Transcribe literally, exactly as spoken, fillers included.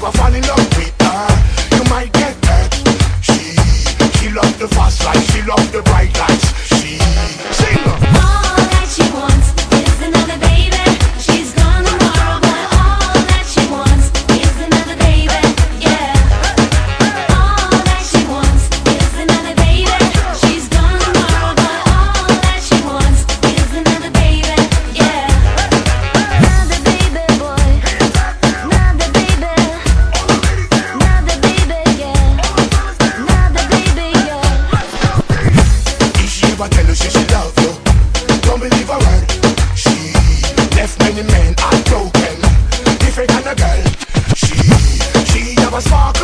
never fall in love with her, you might get hurt. She, she loves the fast life, she loves the bright lights. She, sing. All that she wants is another baby. She's gone tomorrow, but all that she wants is another baby. Yeah. All that she wants is another baby. She's gone tomorrow, but all that she wants is another baby. Yeah. Another baby boy. Another baby. Another baby, yeah. Another baby, yeah. If she ever tell you she she love you, don't believe a word. She left many men heartbroken. Different kind of girl. She, she have a spark